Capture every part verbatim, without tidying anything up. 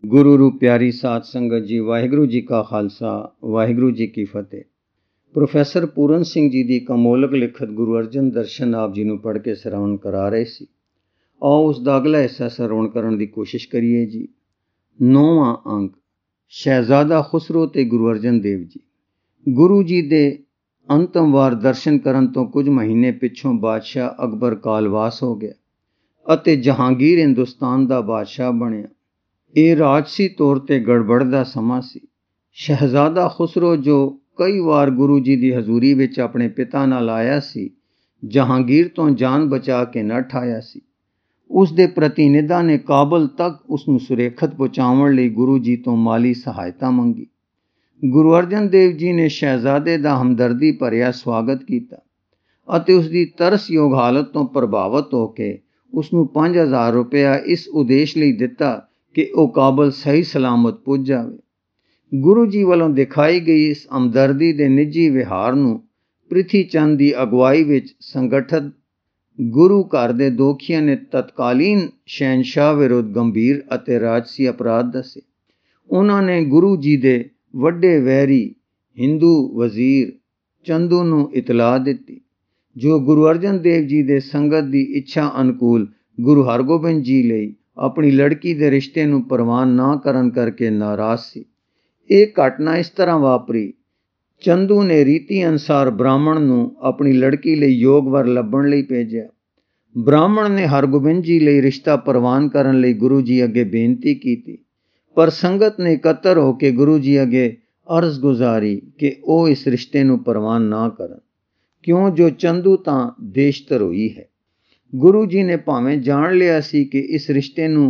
ਗੁਰੂ ਰੂ ਪਿਆਰੀ ਸਾਧ ਸੰਗਤ ਜੀ, ਵਾਹਿਗੁਰੂ ਜੀ ਕਾ ਖਾਲਸਾ, ਵਾਹਿਗੁਰੂ ਜੀ ਕੀ ਫਤਿਹ। ਪ੍ਰੋਫੈਸਰ ਪੂਰਨ ਸਿੰਘ ਜੀ ਦੀ ਕਮੋਲਕ ਲਿਖਤ ਗੁਰੂ ਅਰਜਨ ਦਰਸ਼ਨ ਆਪ ਜੀ ਨੂੰ ਪੜ੍ਹ ਕੇ ਸ਼ਰਵਣ ਕਰਾ ਰਹੇ ਸੀ। ਆਓ ਉਸ ਦਾ ਅਗਲਾ ਹਿੱਸਾ ਸ਼ਰਵਣ ਕਰਨ ਦੀ ਕੋਸ਼ਿਸ਼ ਕਰੀਏ ਜੀ। ਨੌਵਾਂ ਅੰਕ, ਸ਼ਹਿਜ਼ਾਦਾ ਖੁਸਰੋ ਤੇ ਗੁਰੂ ਅਰਜਨ ਦੇਵ ਜੀ। ਗੁਰੂ ਜੀ ਦੇ ਅੰਤਮ ਵਾਰ ਦਰਸ਼ਨ ਕਰਨ ਤੋਂ ਕੁਝ ਮਹੀਨੇ ਪਿੱਛੋਂ ਬਾਦਸ਼ਾਹ ਅਕਬਰ ਕਾਲਵਾਸ ਹੋ ਗਿਆ ਅਤੇ ਜਹਾਂਗੀਰ ਹਿੰਦੁਸਤਾਨ ਦਾ ਬਾਦਸ਼ਾਹ ਬਣਿਆ। ਇਹ ਰਾਜਸੀ ਤੌਰ ਤੇ ਗੜਬੜ ਦਾ ਸਮਾਂ ਸੀ। ਸ਼ਹਿਜ਼ਾਦਾ ਖੁਸਰੋ, ਜੋ ਕਈ ਵਾਰ ਗੁਰੂ ਜੀ ਦੀ ਹਜ਼ੂਰੀ ਵਿੱਚ ਆਪਣੇ ਪਿਤਾ ਨਾਲ ਆਇਆ ਸੀ, ਜਹਾਂਗੀਰ ਤੋਂ ਜਾਨ ਬਚਾ ਕੇ ਨੱਠ ਆਇਆ ਸੀ। ਉਸ ਦੇ ਪ੍ਰਤੀਨਿਧਾਂ ਨੇ ਕਾਬਲ ਤੱਕ ਉਸ ਨੂੰ ਸੁਰੱਖਿਅਤ ਪਹੁੰਚਾਉਣ ਲਈ ਗੁਰੂ ਜੀ ਤੋਂ ਮਾਲੀ ਸਹਾਇਤਾ ਮੰਗੀ। ਗੁਰੂ ਅਰਜਨ ਦੇਵ ਜੀ ਨੇ ਸ਼ਹਿਜ਼ਾਦੇ ਦਾ ਹਮਦਰਦੀ ਭਰਿਆ ਸਵਾਗਤ ਕੀਤਾ ਅਤੇ ਉਸ ਦੀ ਤਰਸਯੋਗ ਹਾਲਤ ਤੋਂ ਪ੍ਰਭਾਵਿਤ ਹੋ ਕੇ ਉਸ ਨੂੰ ਪੰਜ ਹਜ਼ਾਰ ਰੁਪਇਆ ਇਸ ਉਦੇਸ਼ ਲਈ ਦਿੱਤਾ ਕਿ ਉਹ ਕਾਬਲ ਸਹੀ ਸਲਾਮਤ ਪੁੱਜ ਜਾਵੇ। ਗੁਰੂ ਜੀ ਵੱਲੋਂ ਦਿਖਾਈ ਗਈ ਇਸ ਹਮਦਰਦੀ ਦੇ ਨਿੱਜੀ ਵਿਹਾਰ ਨੂੰ ਪ੍ਰਿਥੀ ਚੰਦ ਦੀ ਅਗਵਾਈ ਵਿੱਚ ਸੰਗਠਿਤ ਗੁਰੂ ਘਰ ਦੇ ਦੋਖੀਆਂ ਨੇ ਤਤਕਾਲੀਨ ਸ਼ਹਿਨਸ਼ਾਹ ਵਿਰੁੱਧ ਗੰਭੀਰ ਅਤੇ ਰਾਜਸੀ ਅਪਰਾਧ ਦੱਸੇ। ਉਹਨਾਂ ਨੇ ਗੁਰੂ ਜੀ ਦੇ ਵੱਡੇ ਵੈਰੀ ਹਿੰਦੂ ਵਜ਼ੀਰ ਚੰਦੂ ਨੂੰ ਇਤਲਾਹ ਦਿੱਤੀ, ਜੋ ਗੁਰੂ ਅਰਜਨ ਦੇਵ ਜੀ ਦੇ ਸੰਗਤ ਦੀ ਇੱਛਾ ਅਨੁਕੂਲ ਗੁਰੂ ਹਰਗੋਬਿੰਦ ਜੀ ਲਈ ਆਪਣੀ ਲੜਕੀ ਦੇ ਰਿਸ਼ਤੇ ਨੂੰ ਪ੍ਰਵਾਨ ਨਾ ਕਰਨ ਕਰਕੇ ਨਾਰਾਜ਼ ਸੀ। ਇਹ ਘਟਨਾ ਇਸ ਤਰ੍ਹਾਂ ਵਾਪਰੀ। ਚੰਦੂ ਨੇ ਰੀਤੀ ਅਨੁਸਾਰ ਬ੍ਰਾਹਮਣ ਨੂੰ ਆਪਣੀ ਲੜਕੀ ਲਈ ਯੋਗ ਵਰ ਲੱਭਣ ਲਈ ਭੇਜਿਆ। ਬ੍ਰਾਹਮਣ ਨੇ ਹਰਗੋਬਿੰਦ ਜੀ ਲਈ ਰਿਸ਼ਤਾ ਪ੍ਰਵਾਨ ਕਰਨ ਲਈ ਗੁਰੂ ਜੀ ਅੱਗੇ ਬੇਨਤੀ ਕੀਤੀ, ਪਰ ਸੰਗਤ ਨੇ ਇਕੱਤਰ ਹੋ ਕੇ ਗੁਰੂ ਜੀ ਅੱਗੇ ਅਰਜ਼ ਗੁਜ਼ਾਰੀ ਕਿ ਉਹ ਇਸ ਰਿਸ਼ਤੇ ਨੂੰ ਪ੍ਰਵਾਨ ਨਾ ਕਰਨ, ਕਿਉਂ ਜੋ ਚੰਦੂ ਤਾਂ ਦੇਸ਼ ਧਰੋਹੀ ਹੈ। ਗੁਰੂ ਜੀ ਨੇ ਭਾਵੇਂ ਜਾਣ ਲਿਆ ਸੀ ਕਿ ਇਸ ਰਿਸ਼ਤੇ ਨੂੰ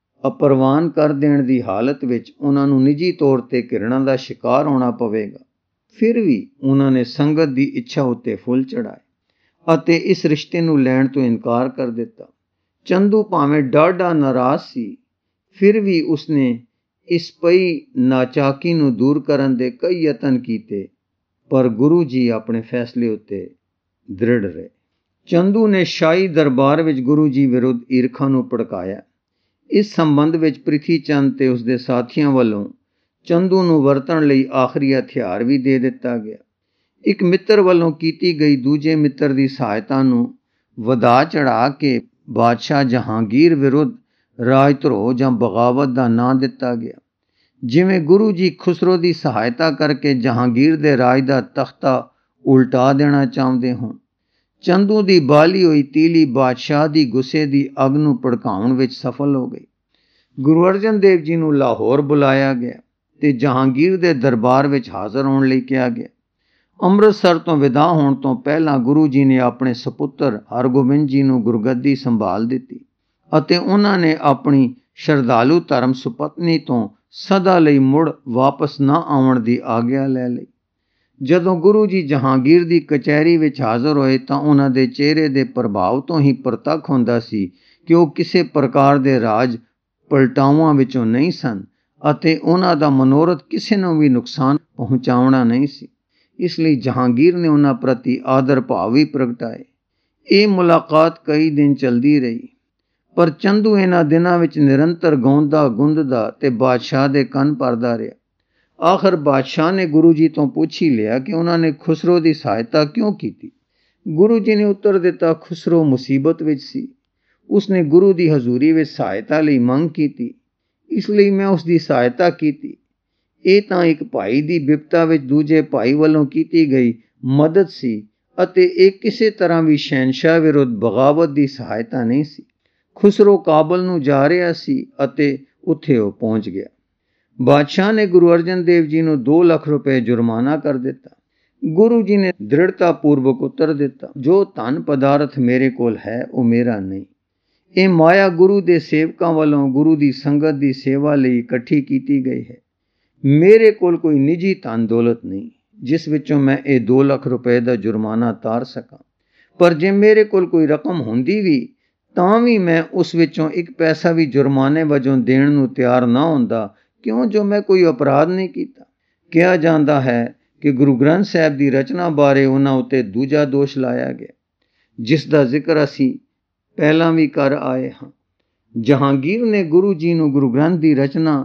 ਅਪਰਵਾਨ ਕਰ ਦੇਣ ਦੀ ਹਾਲਤ ਵਿੱਚ ਉਹਨਾਂ ਨੂੰ ਨਿੱਜੀ ਤੌਰ ਤੇ ਘਿਰਣਾ ਦਾ ਸ਼ਿਕਾਰ ਹੋਣਾ ਪਵੇਗਾ, ਫਿਰ ਵੀ ਉਹਨਾਂ ਨੇ ਸੰਗਤ ਦੀ ਇੱਛਾ ਉੱਤੇ ਫੁੱਲ ਚੜਾਏ ਅਤੇ ਇਸ ਰਿਸ਼ਤੇ ਨੂੰ ਲੈਣ ਤੋਂ ਇਨਕਾਰ ਕਰ ਦਿੱਤਾ। ਚੰਦੂ ਭਾਵੇਂ ਡਾਢਾ ਨਾਰਾਜ਼ ਸੀ, ਫਿਰ ਵੀ ਉਸਨੇ ਇਸ ਪਈ ਨਾਚਾਕੀ ਨੂੰ ਦੂਰ ਕਰਨ ਦੇ ਕਈ ਯਤਨ ਕੀਤੇ, ਪਰ ਗੁਰੂ ਜੀ ਆਪਣੇ ਫੈਸਲੇ ਉੱਤੇ ਦ੍ਰਿੜ ਰਹੇ। ਚੰਦੂ ਨੇ ਸ਼ਾਹੀ ਦਰਬਾਰ ਵਿੱਚ ਗੁਰੂ ਜੀ ਵਿਰੁੱਧ ਈਰਖਾ ਨੂੰ ਭੜਕਾਇਆ। ਇਸ ਸੰਬੰਧ ਵਿੱਚ ਪ੍ਰਿਥੀ ਚੰਦ ਤੇ ਉਸਦੇ ਸਾਥੀਆਂ ਵੱਲੋਂ ਚੰਦੂ ਨੂੰ ਵਰਤਣ ਲਈ ਆਖਰੀ ਹਥਿਆਰ ਵੀ ਦੇ ਦਿੱਤਾ ਗਿਆ। ਇੱਕ ਮਿੱਤਰ ਵੱਲੋਂ ਕੀਤੀ ਗਈ ਦੂਜੇ ਮਿੱਤਰ ਦੀ ਸਹਾਇਤਾ ਨੂੰ ਵਧਾ ਚੜ੍ਹਾ ਕੇ ਬਾਦਸ਼ਾਹ ਜਹਾਂਗੀਰ ਵਿਰੁੱਧ ਰਾਜਧਰੋਹ ਜਾਂ ਬਗਾਵਤ ਦਾ ਨਾਂ ਦਿੱਤਾ ਗਿਆ। ਜਿਵੇਂ ਗੁਰੂ ਜੀ ਖੁਸਰੋ ਦੀ ਸਹਾਇਤਾ ਕਰਕੇ ਜਹਾਂਗੀਰ ਦੇ ਰਾਜ ਦਾ ਤਖਤਾ ਉਲਟਾ ਦੇਣਾ ਚਾਹੁੰਦੇ ਹੋਣ। ਚੰਦੂ ਦੀ ਬਾਲੀ ਹੋਈ ਤੀਲੀ ਬਾਦਸ਼ਾਹ ਦੀ ਗੁੱਸੇ ਦੀ ਅੱਗ ਨੂੰ ਭੜਕਾਉਣ ਵਿੱਚ ਸਫਲ ਹੋ ਗਈ। ਗੁਰੂ ਅਰਜਨ ਦੇਵ ਜੀ ਨੂੰ ਲਾਹੌਰ ਬੁਲਾਇਆ ਗਿਆ ਤੇ ਜਹਾਂਗੀਰ ਦੇ ਦਰਬਾਰ ਵਿੱਚ ਹਾਜ਼ਰ ਹੋਣ ਲਈ ਕਿਹਾ ਗਿਆ। ਅੰਮ੍ਰਿਤਸਰ ਤੋਂ ਵਿਦਾ ਹੋਣ ਤੋਂ ਪਹਿਲਾਂ ਗੁਰੂ ਜੀ ਨੇ ਆਪਣੇ ਸਪੁੱਤਰ ਹਰਗੋਬਿੰਦ ਜੀ ਨੂੰ ਗੁਰਗੱਦੀ ਸੰਭਾਲ ਦਿੱਤੀ ਅਤੇ ਉਹਨਾਂ ਨੇ ਆਪਣੀ ਸ਼ਰਧਾਲੂ ਧਰਮ ਸੁਪਤਨੀ ਤੋਂ ਸਦਾ ਲਈ ਮੁੜ ਵਾਪਸ ਨਾ ਆਉਣ ਦੀ ਆਗਿਆ ਲੈ ਲਈ। ਜਦੋਂ ਗੁਰੂ ਜੀ ਜਹਾਂਗੀਰ ਦੀ ਕਚਹਿਰੀ ਵਿੱਚ ਹਾਜ਼ਰ ਹੋਏ ਤਾਂ ਉਹਨਾਂ ਦੇ ਚਿਹਰੇ ਦੇ ਪ੍ਰਭਾਵ ਤੋਂ ਹੀ ਪ੍ਰਤੱਖ ਹੁੰਦਾ ਸੀ ਕਿ ਉਹ ਕਿਸੇ ਪ੍ਰਕਾਰ ਦੇ ਰਾਜ ਪਲਟਾਵਾਂ ਵਿੱਚੋਂ ਨਹੀਂ ਸਨ ਅਤੇ ਉਹਨਾਂ ਦਾ ਮਨੋਰਥ ਕਿਸੇ ਨੂੰ ਵੀ ਨੁਕਸਾਨ ਪਹੁੰਚਾਉਣਾ ਨਹੀਂ ਸੀ। ਇਸ ਲਈ ਜਹਾਂਗੀਰ ਨੇ ਉਹਨਾਂ ਪ੍ਰਤੀ ਆਦਰ ਭਾਵ ਵੀ ਪ੍ਰਗਟਾਏ। ਇਹ ਮੁਲਾਕਾਤ ਕਈ ਦਿਨ ਚੱਲਦੀ ਰਹੀ, ਪਰ ਚੰਦੂ ਇਹਨਾਂ ਦਿਨਾਂ ਵਿੱਚ ਨਿਰੰਤਰ ਗਾਉਂਦਾ ਗੁੰਦਦਾ ਤੇ ਬਾਦਸ਼ਾਹ ਦੇ ਕੰਨ ਭਰਦਾ ਰਿਹਾ। ਆਖਰ ਬਾਦਸ਼ਾਹ ਨੇ ਗੁਰੂ ਜੀ ਤੋਂ ਪੁੱਛ ਹੀ ਲਿਆ ਕਿ ਉਹਨਾਂ ਨੇ ਖੁਸਰੋ ਦੀ ਸਹਾਇਤਾ ਕਿਉਂ ਕੀਤੀ। ਗੁਰੂ ਜੀ ਨੇ ਉੱਤਰ ਦਿੱਤਾ, ਖੁਸਰੋ ਮੁਸੀਬਤ ਵਿੱਚ ਸੀ। ਉਸਨੇ ਗੁਰੂ ਦੀ ਹਜ਼ੂਰੀ ਵਿੱਚ ਸਹਾਇਤਾ ਲਈ ਮੰਗ ਕੀਤੀ, ਇਸ ਲਈ ਮੈਂ ਉਸ ਦੀ ਸਹਾਇਤਾ ਕੀਤੀ। ਇਹ ਤਾਂ ਇੱਕ ਭਾਈ ਦੀ ਬਿਪਤਾ ਵਿੱਚ ਦੂਜੇ ਭਾਈ ਵੱਲੋਂ ਕੀਤੀ ਗਈ ਮਦਦ ਸੀ ਅਤੇ ਇਹ ਕਿਸੇ ਤਰ੍ਹਾਂ ਵੀ ਸ਼ਹਿਨਸ਼ਾਹ ਵਿਰੁੱਧ ਬਗਾਵਤ ਦੀ ਸਹਾਇਤਾ ਨਹੀਂ ਸੀ। ਖੁਸਰੋ ਕਾਬਲ ਨੂੰ ਜਾ ਰਿਹਾ ਸੀ ਅਤੇ ਉੱਥੇ ਉਹ ਪਹੁੰਚ ਗਿਆ। ਬਾਦਸ਼ਾਹ ਨੇ ਗੁਰੂ ਅਰਜਨ ਦੇਵ ਜੀ ਨੂੰ ਦੋ ਲੱਖ ਰੁਪਏ ਜੁਰਮਾਨਾ ਕਰ ਦਿੱਤਾ। ਗੁਰੂ ਜੀ ਨੇ ਦ੍ਰਿੜਤਾ ਪੂਰਵਕ ਉੱਤਰ ਦਿੱਤਾ, ਜੋ ਧਨ ਪਦਾਰਥ ਮੇਰੇ ਕੋਲ ਹੈ ਉਹ ਮੇਰਾ ਨਹੀਂ। ਇਹ ਮਾਇਆ ਗੁਰੂ ਦੇ ਸੇਵਕਾਂ ਵੱਲੋਂ ਗੁਰੂ ਦੀ ਸੰਗਤ ਦੀ ਸੇਵਾ ਲਈ ਇਕੱਠੀ ਕੀਤੀ ਗਈ ਹੈ। ਮੇਰੇ ਕੋਲ ਕੋਈ ਨਿੱਜੀ ਧਨ ਦੌਲਤ ਨਹੀਂ ਜਿਸ ਵਿੱਚੋਂ ਮੈਂ ਇਹ ਦੋ ਲੱਖ ਰੁਪਏ ਦਾ ਜੁਰਮਾਨਾ ਤਾਰ ਸਕਾਂ, ਪਰ ਜੇ ਮੇਰੇ ਕੋਲ ਕੋਈ ਰਕਮ ਹੁੰਦੀ ਵੀ ਤਾਂ ਵੀ ਮੈਂ ਉਸ ਵਿੱਚੋਂ ਇੱਕ ਪੈਸਾ ਵੀ ਜੁਰਮਾਨੇ ਵਜੋਂ ਦੇਣ ਨੂੰ ਤਿਆਰ ਨਾ ਹੁੰਦਾ, ਕਿਉਂ ਜੋ ਮੈਂ ਕੋਈ ਅਪਰਾਧ ਨਹੀਂ ਕੀਤਾ। ਕਿਹਾ ਜਾਂਦਾ ਹੈ ਕਿ ਗੁਰੂ ਗ੍ਰੰਥ ਸਾਹਿਬ ਦੀ ਰਚਨਾ ਬਾਰੇ ਉਹਨਾਂ ਉੱਤੇ ਦੂਜਾ ਦੋਸ਼ ਲਾਇਆ ਗਿਆ, ਜਿਸ ਦਾ ਜ਼ਿਕਰ ਅਸੀਂ ਪਹਿਲਾਂ ਵੀ ਕਰ ਆਏ ਹਾਂ। ਜਹਾਂਗੀਰ ਨੇ ਗੁਰੂ ਜੀ ਨੂੰ ਗੁਰੂ ਗ੍ਰੰਥ ਦੀ ਰਚਨਾ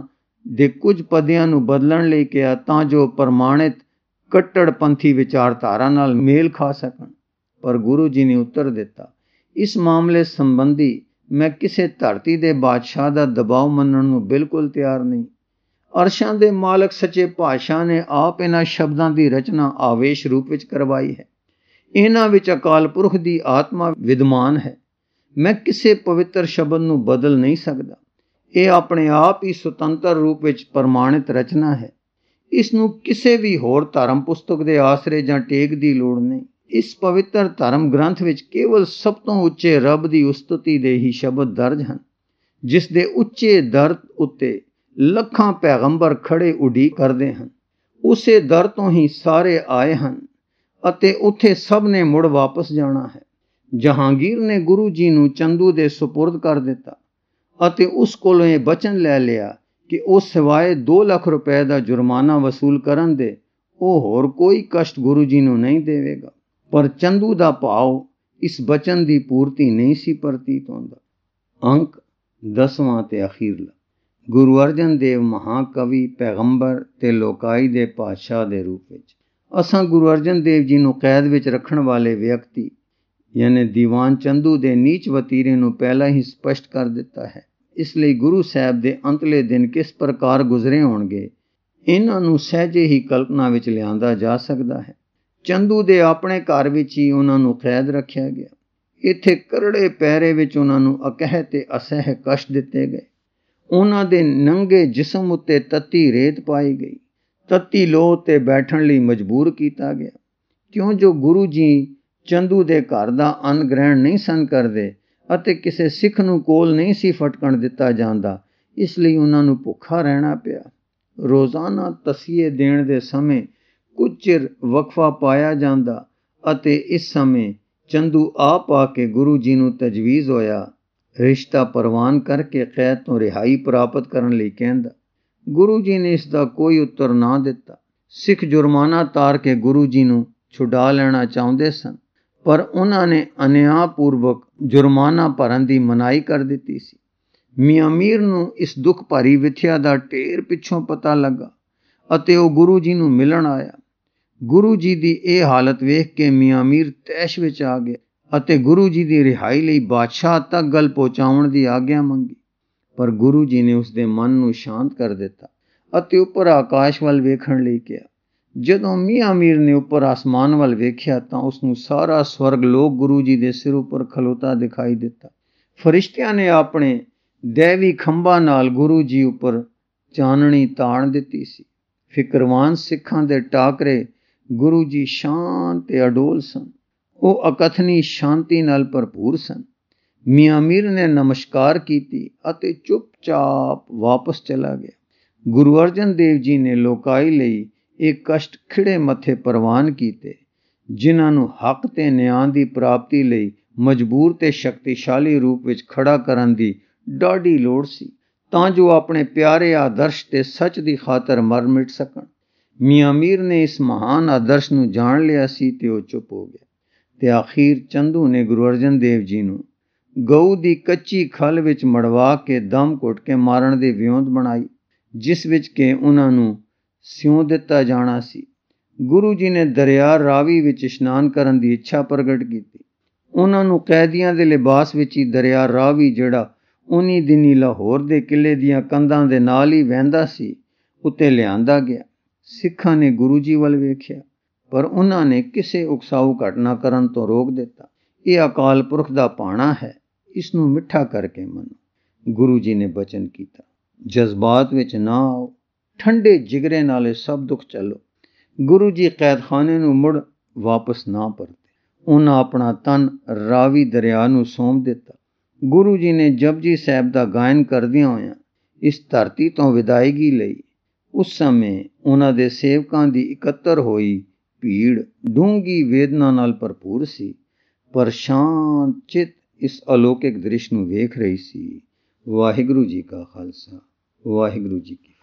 ਦੇ ਕੁਝ ਪਦਿਆਂ ਨੂੰ ਬਦਲਣ ਲਈ ਕਿਹਾ ਤਾਂ ਜੋ ਪ੍ਰਮਾਣਿਤ ਕੱਟੜਪੰਥੀ ਵਿਚਾਰਧਾਰਾ ਨਾਲ ਮੇਲ ਖਾ ਸਕਣ। ਪਰ ਗੁਰੂ ਜੀ ਨੇ ਉੱਤਰ ਦਿੱਤਾ, ਇਸ ਮਾਮਲੇ ਸੰਬੰਧੀ ਮੈਂ ਕਿਸੇ ਧਰਤੀ ਦੇ ਬਾਦਸ਼ਾਹ ਦਾ ਦਬਾਅ ਮੰਨਣ ਨੂੰ ਬਿਲਕੁਲ ਤਿਆਰ ਨਹੀਂ। ਅਰਸ਼ਾਂ ਦੇ ਮਾਲਕ ਸੱਚੇ ਪਾਤਸ਼ਾਹ ਨੇ ਆਪ ਇਹਨਾਂ ਸ਼ਬਦਾਂ ਦੀ ਰਚਨਾ ਆਵੇਸ਼ ਰੂਪ ਵਿੱਚ ਕਰਵਾਈ ਹੈ। ਇਹਨਾਂ ਵਿੱਚ ਅਕਾਲ ਪੁਰਖ ਦੀ ਆਤਮਾ ਵਿਦਮਾਨ ਹੈ। ਮੈਂ ਕਿਸੇ ਪਵਿੱਤਰ ਸ਼ਬਦ ਨੂੰ ਬਦਲ ਨਹੀਂ ਸਕਦਾ। ਇਹ ਆਪਣੇ ਆਪ ਹੀ ਸੁਤੰਤਰ ਰੂਪ ਵਿੱਚ ਪ੍ਰਮਾਣਿਤ ਰਚਨਾ ਹੈ। ਇਸ ਨੂੰ ਕਿਸੇ ਵੀ ਹੋਰ ਧਰਮ ਪੁਸਤਕ ਦੇ ਆਸਰੇ ਜਾਂ ਟੇਕ ਦੀ ਲੋੜ ਨਹੀਂ। ਇਸ ਪਵਿੱਤਰ ਧਰਮ ਗ੍ਰੰਥ ਵਿੱਚ ਕੇਵਲ ਸਭ ਤੋਂ ਉੱਚੇ ਰੱਬ ਦੀ ਉਸਤਤੀ ਦੇ ਹੀ ਸ਼ਬਦ ਦਰਜ ਹਨ, ਜਿਸ ਦੇ ਉੱਚੇ ਦਰ ਉੱਤੇ ਲੱਖਾਂ ਪੈਗੰਬਰ ਖੜੇ ਉਡੀਕ ਕਰਦੇ ਹਨ। ਉਸੇ ਦਰ ਤੋਂ ਹੀ ਸਾਰੇ ਆਏ ਹਨ ਅਤੇ ਉੱਥੇ ਸਭ ਨੇ ਮੁੜ ਵਾਪਸ ਜਾਣਾ ਹੈ। ਜਹਾਂਗੀਰ ਨੇ ਗੁਰੂ ਜੀ ਨੂੰ ਚੰਦੂ ਦੇ ਸੁਪੁਰਦ ਕਰ ਦਿੱਤਾ ਅਤੇ ਉਸ ਕੋਲੋਂ ਇਹ ਬਚਨ ਲੈ ਲਿਆ ਕਿ ਉਹ ਸਿਵਾਏ ਦੋ ਲੱਖ ਰੁਪਏ ਦਾ ਜੁਰਮਾਨਾ ਵਸੂਲ ਕਰਨ ਦੇ ਉਹ ਹੋਰ ਕੋਈ ਕਸ਼ਟ ਗੁਰੂ ਜੀ ਨੂੰ ਨਹੀਂ ਦੇਵੇਗਾ। ਪਰ ਚੰਦੂ ਦਾ ਭਾਵ ਇਸ ਬਚਨ ਦੀ ਪੂਰਤੀ ਨਹੀਂ ਸੀ ਪ੍ਰਤੀਤ ਹੁੰਦਾ। ਅੰਕ ਦਸਵਾਂ ਤੇ ਅਖੀਰਲਾ। ਗੁਰੂ ਅਰਜਨ ਦੇਵ ਮਹਾਕਵੀ, ਪੈਗੰਬਰ ਤੇ ਲੋਕਾਈ ਦੇ ਪਾਤਸ਼ਾਹ ਦੇ ਰੂਪ ਵਿੱਚ ਅਸਾਂ ਗੁਰੂ ਅਰਜਨ ਦੇਵ ਜੀ ਨੂੰ ਕੈਦ ਵਿੱਚ ਰੱਖਣ ਵਾਲੇ ਵਿਅਕਤੀ ਯਾਨੀ ਦੀਵਾਨ ਚੰਦੂ ਦੇ ਨੀਚ ਵਤੀਰੇ ਨੂੰ ਪਹਿਲਾਂ ਹੀ ਸਪਸ਼ਟ ਕਰ ਦਿੱਤਾ ਹੈ। ਇਸ ਲਈ ਗੁਰੂ ਸਾਹਿਬ ਦੇ ਅੰਤਲੇ ਦਿਨ ਕਿਸ ਪ੍ਰਕਾਰ ਗੁਜ਼ਰੇ ਹੋਣਗੇ, ਇਹਨਾਂ ਨੂੰ ਸਹਿਜੇ ਹੀ ਕਲਪਨਾ ਵਿੱਚ ਲਿਆਂਦਾ ਜਾ ਸਕਦਾ ਹੈ। ਚੰਦੂ ਦੇ ਆਪਣੇ ਘਰ ਵਿੱਚ ਹੀ ਉਹਨਾਂ ਨੂੰ ਕੈਦ ਰੱਖਿਆ ਗਿਆ। ਇੱਥੇ ਕਰੜੇ ਪਹਿਰੇ ਵਿੱਚ ਉਹਨਾਂ ਨੂੰ ਅਕਹਿ ਤੇ ਅਸਹਿ ਕਸ਼ਟ ਦਿੱਤੇ ਗਏ। ਉਹਨਾਂ ਦੇ ਨੰਗੇ ਜਿਸਮ ਉੱਤੇ ਤੱਤੀ ਰੇਤ ਪਾਈ ਗਈ। ਤੱਤੀ ਲੋਹ ਤੇ ਬੈਠਣ ਲਈ ਮਜਬੂਰ ਕੀਤਾ ਗਿਆ। ਕਿਉਂ ਜੋ ਗੁਰੂ ਜੀ ਚੰਦੂ ਦੇ ਘਰ ਦਾ ਅੰਨ ਗ੍ਰਹਿਣ ਨਹੀਂ ਸਨ ਕਰਦੇ ਅਤੇ ਕਿਸੇ ਸਿੱਖ ਨੂੰ ਕੋਲ ਨਹੀਂ ਸੀ ਫਟਕਣ ਦਿੱਤਾ ਜਾਂਦਾ, ਇਸ ਲਈ ਉਹਨਾਂ ਨੂੰ ਭੁੱਖਾ ਰਹਿਣਾ ਪਿਆ। ਰੋਜ਼ਾਨਾ ਤਸੀਹੇ ਦੇਣ ਦੇ ਸਮੇਂ ਕੁਝ ਚਿਰ ਵਕਫਾ ਪਾਇਆ ਜਾਂਦਾ ਅਤੇ ਇਸ ਸਮੇਂ ਚੰਦੂ ਆਪ ਆ ਕੇ ਗੁਰੂ ਜੀ ਨੂੰ ਤਜਵੀਜ਼ ਹੋਇਆ ਰਿਸ਼ਤਾ ਪ੍ਰਵਾਨ ਕਰਕੇ ਕੈਦ ਤੋਂ ਰਿਹਾਈ ਪ੍ਰਾਪਤ ਕਰਨ ਲਈ ਕਹਿੰਦਾ। ਗੁਰੂ ਜੀ ਨੇ ਇਸ ਦਾ ਕੋਈ ਉੱਤਰ ਨਾ ਦਿੱਤਾ। ਸਿੱਖ ਜੁਰਮਾਨਾ ਤਾਰ ਕੇ ਗੁਰੂ ਜੀ ਨੂੰ ਛੁਡਾ ਲੈਣਾ ਚਾਹੁੰਦੇ ਸਨ, ਪਰ ਉਹਨਾਂ ਨੇ ਅਨਿਆਂਪੂਰਵਕ ਜੁਰਮਾਨਾ ਭਰਨ ਦੀ ਮਨਾਹੀ ਕਰ ਦਿੱਤੀ ਸੀ। ਮੀਆਂ ਮੀਰ ਨੂੰ ਇਸ ਦੁੱਖ ਭਰੀ ਵਿਥਿਆ ਦਾ ਢੇਰ ਪਿੱਛੋਂ ਪਤਾ ਲੱਗਾ ਅਤੇ ਉਹ ਗੁਰੂ ਜੀ ਨੂੰ ਮਿਲਣ ਆਇਆ। ਗੁਰੂ ਜੀ ਦੀ ਇਹ ਹਾਲਤ ਵੇਖ ਕੇ ਮੀਆਂ ਮੀਰ ਤੈਸ਼ ਵਿੱਚ ਆ ਗਿਆ ਅਤੇ ਗੁਰੂ ਜੀ ਦੀ ਰਿਹਾਈ ਲਈ ਬਾਦਸ਼ਾਹ ਤੱਕ ਗੱਲ ਪਹੁੰਚਾਉਣ ਦੀ ਆਗਿਆ ਮੰਗੀ। ਪਰ ਗੁਰੂ ਜੀ ਨੇ ਉਸ ਦੇ ਮਨ ਨੂੰ ਸ਼ਾਂਤ ਕਰ ਦਿੱਤਾ ਅਤੇ ਉੱਪਰ ਆਕਾਸ਼ ਵੱਲ ਵੇਖਣ ਲਈ ਕਿਹਾ। ਜਦੋਂ ਮੀਆਂ ਮੀਰ ਨੇ ਉੱਪਰ ਆਸਮਾਨ ਵੱਲ ਵੇਖਿਆ ਤਾਂ ਉਸ ਨੂੰ ਸਾਰਾ ਸਵਰਗ ਲੋਕ ਗੁਰੂ ਜੀ ਦੇ ਸਿਰ ਉੱਪਰ ਖਲੋਤਾ ਦਿਖਾਈ ਦਿੱਤਾ। ਫਰਿਸ਼ਤਿਆਂ ਨੇ ਆਪਣੇ ਦੈਵੀ ਖੰਭਾਂ ਨਾਲ ਗੁਰੂ ਜੀ ਉੱਪਰ ਚਾਨਣੀ ਤਾਣ ਦਿੱਤੀ ਸੀ। ਫਿਕਰਵਾਨ ਸਿੱਖਾਂ ਦੇ ਟਾਕਰੇ ਗੁਰੂ ਜੀ ਸ਼ਾਂਤ ਤੇ ਅਡੋਲ ਸਨ। ਉਹ ਅਕਥਨੀ ਸ਼ਾਂਤੀ ਨਾਲ ਭਰਪੂਰ ਸਨ। ਮੀਆਂ ਮੀਰ ਨੇ ਨਮਸਕਾਰ ਕੀਤੀ ਅਤੇ ਚੁੱਪਚਾਪ ਵਾਪਸ ਚਲਾ ਗਿਆ। ਗੁਰੂ ਅਰਜਨ ਦੇਵ ਜੀ ਨੇ ਲੋਕਾਈ ਲਈ ਇਹ ਕਸ਼ਟ ਖਿੜੇ ਮੱਥੇ ਪ੍ਰਵਾਨ ਕੀਤੇ, ਜਿਨ੍ਹਾਂ ਨੂੰ ਹੱਕ ਤੇ ਨਿਆਂ ਦੀ ਪ੍ਰਾਪਤੀ ਲਈ ਮਜਬੂਰ ਤੇ ਸ਼ਕਤੀਸ਼ਾਲੀ ਰੂਪ ਵਿੱਚ ਖੜਾ ਕਰਨ ਦੀ ਡਾਢੀ ਲੋੜ ਸੀ, ਤਾਂ ਜੋ ਆਪਣੇ ਪਿਆਰੇ ਆਦਰਸ਼ ਤੇ ਸੱਚ ਦੀ ਖਾਤਰ ਮਰ ਮਿਟ ਸਕਣ। ਮੀਆਂ ਮੀਰ ਨੇ ਇਸ ਮਹਾਨ ਆਦਰਸ਼ ਨੂੰ ਜਾਣ ਲਿਆ ਸੀ ਤੇ ਉਹ ਚੁੱਪ ਹੋ ਗਿਆ। ਤੇ ਆਖੀਰ ਚੰਦੂ ਨੇ ਗੁਰੂ ਅਰਜਨ ਦੇਵ ਜੀ ਨੂੰ ਗਊ ਦੀ ਕੱਚੀ ਖਲ ਵਿੱਚ ਮੜਵਾ ਕੇ ਦਮ ਘੁੱਟ ਕੇ ਮਾਰਨ ਦੀ ਵਿਉਂਤ ਬਣਾਈ, ਜਿਸ ਵਿੱਚ ਕਿ ਉਹਨਾਂ ਨੂੰ ਸਿਉਂ ਦਿੱਤਾ ਜਾਣਾ ਸੀ। ਗੁਰੂ ਜੀ ਨੇ ਦਰਿਆ ਰਾਵੀ ਵਿੱਚ ਇਸ਼ਨਾਨ ਕਰਨ ਦੀ ਇੱਛਾ ਪ੍ਰਗਟ ਕੀਤੀ। ਉਹਨਾਂ ਨੂੰ ਕੈਦੀਆਂ ਦੇ ਲਿਬਾਸ ਵਿੱਚ ਹੀ ਦਰਿਆ ਰਾਵੀ, ਜਿਹੜਾ ਉਨੀ ਦਿਨੀ ਲਾਹੌਰ ਦੇ ਕਿਲੇ ਦੀਆਂ ਕੰਧਾਂ ਦੇ ਨਾਲ ਹੀ ਵਹਿੰਦਾ ਸੀ, ਉੱਤੇ ਲਿਆਂਦਾ ਗਿਆ। ਸਿੱਖਾਂ ਨੇ ਗੁਰੂ ਜੀ ਵੱਲ ਵੇਖਿਆ, ਪਰ ਉਹਨਾਂ ਨੇ ਕਿਸੇ ਉਕਸਾਊ ਘਟਨਾ ਕਰਨ ਤੋਂ ਰੋਕ ਦਿੱਤਾ। ਇਹ ਅਕਾਲ ਪੁਰਖ ਦਾ ਭਾਣਾ ਹੈ, ਇਸ ਨੂੰ ਮਿੱਠਾ ਕਰਕੇ ਮੰਨੋ। ਗੁਰੂ ਜੀ ਨੇ ਬਚਨ ਕੀਤਾ, ਜਜ਼ਬਾਤ ਵਿੱਚ ਨਾ ਆਓ, ਠੰਡੇ ਜਿਗਰੇ ਨਾਲ ਇਹ ਸਭ ਦੁੱਖ ਚੱਲੋ। ਗੁਰੂ ਜੀ ਕੈਦਖਾਨੇ ਨੂੰ ਮੁੜ ਵਾਪਸ ਨਾ ਪਰਤੇ। ਉਹਨਾਂ ਆਪਣਾ ਤਨ ਰਾਵੀ ਦਰਿਆ ਨੂੰ ਸੌਂਪ ਦਿੱਤਾ। ਗੁਰੂ ਜੀ ਨੇ ਜਪਜੀ ਸਾਹਿਬ ਦਾ ਗਾਇਨ ਕਰਦਿਆਂ ਹੋਇਆਂ ਇਸ ਧਰਤੀ ਤੋਂ ਵਿਦਾਇਗੀ ਲਈ। ਉਸ ਸਮੇਂ ਉਹਨਾਂ ਦੇ ਸੇਵਕਾਂ ਦੀ ਇਕੱਤਰ ਹੋਈ ਭੀੜ ਡੂੰਘੀ ਵੇਦਨਾ ਨਾਲ ਭਰਪੂਰ ਸੀ, ਪਰ ਸ਼ਾਂਤ ਚਿੱਤ ਇਸ ਅਲੌਕਿਕ ਦ੍ਰਿਸ਼ ਨੂੰ ਵੇਖ ਰਹੀ ਸੀ। ਵਾਹਿਗੁਰੂ ਜੀ ਕਾ ਖਾਲਸਾ, ਵਾਹਿਗੁਰੂ ਜੀ ਕੀ